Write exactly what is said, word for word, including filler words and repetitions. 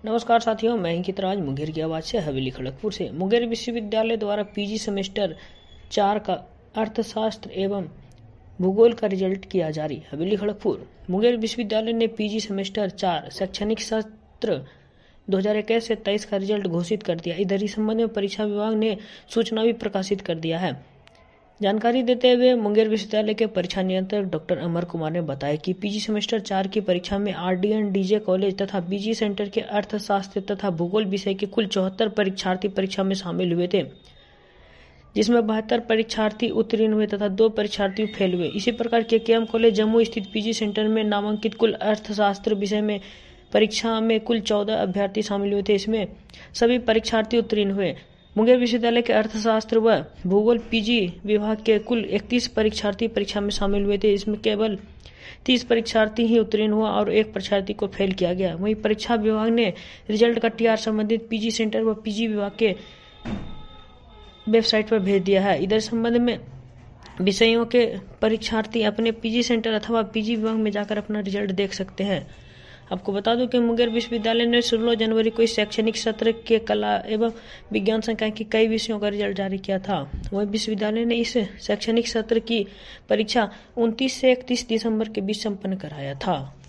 नमस्कार साथियों, मैं अंकित राज मुंगेर की आवाज से हवेली खड़गपुर से। मुंगेर विश्वविद्यालय द्वारा पीजी सेमेस्टर चार का अर्थशास्त्र एवं भूगोल का रिजल्ट किया जारी। हवेली खड़गपुर मुंगेर विश्वविद्यालय ने पीजी सेमेस्टर चार शैक्षणिक सत्र दो हज़ार इक्कीस से तेईस का रिजल्ट घोषित कर दिया। इधर इस संबंध में परीक्षा विभाग ने सूचना भी प्रकाशित कर दिया है। जानकारी देते हुए मुंगेर विश्वविद्यालय के परीक्षा नियंत्रक डॉक्टर अमर कुमार ने बताया कि पीजी सेमेस्टर चार की परीक्षा में आरडीएन डीजे कॉलेज तथा बीजी सेंटर के अर्थशास्त्र तथा भूगोल विषय के कुल चौहत्तर परीक्षार्थी परीक्षा में शामिल हुए थे, जिसमें बहत्तर परीक्षार्थी उत्तीर्ण हुए तथा दो परीक्षार्थी फेल हुए। इसी प्रकार के केएम कॉलेज जम्मू स्थित पीजी सेंटर में नामांकित कुल अर्थशास्त्र विषय में परीक्षा में कुल चौदह अभ्यर्थी शामिल हुए थे। इसमें सभी परीक्षार्थी उत्तीर्ण हुए। मुंगेर विश्वविद्यालय के अर्थशास्त्र व भूगोल पीजी विभाग के कुल इकतीस परीक्षार्थी परीक्षा में शामिल हुए थे। इसमें केवल तीस परीक्षार्थी ही उत्तीर्ण हुआ और एक परीक्षार्थी को फेल किया गया। वहीं परीक्षा विभाग ने रिजल्ट का टीआर संबंधित पीजी सेंटर व पीजी विभाग के वेबसाइट पर भेज दिया है। इधर संबंध में विषयों के परीक्षार्थी अपने पीजी सेंटर अथवा पीजी विभाग में जाकर अपना रिजल्ट देख सकते हैं। आपको बता दूं कि मुंगेर विश्वविद्यालय ने सोलह जनवरी को इस शैक्षणिक सत्र के कला एवं विज्ञान संकाय के कई विषयों का रिजल्ट जारी किया था। वहीं विश्वविद्यालय ने इस शैक्षणिक सत्र की परीक्षा उनतीस से इकतीस दिसंबर के बीच संपन्न कराया था।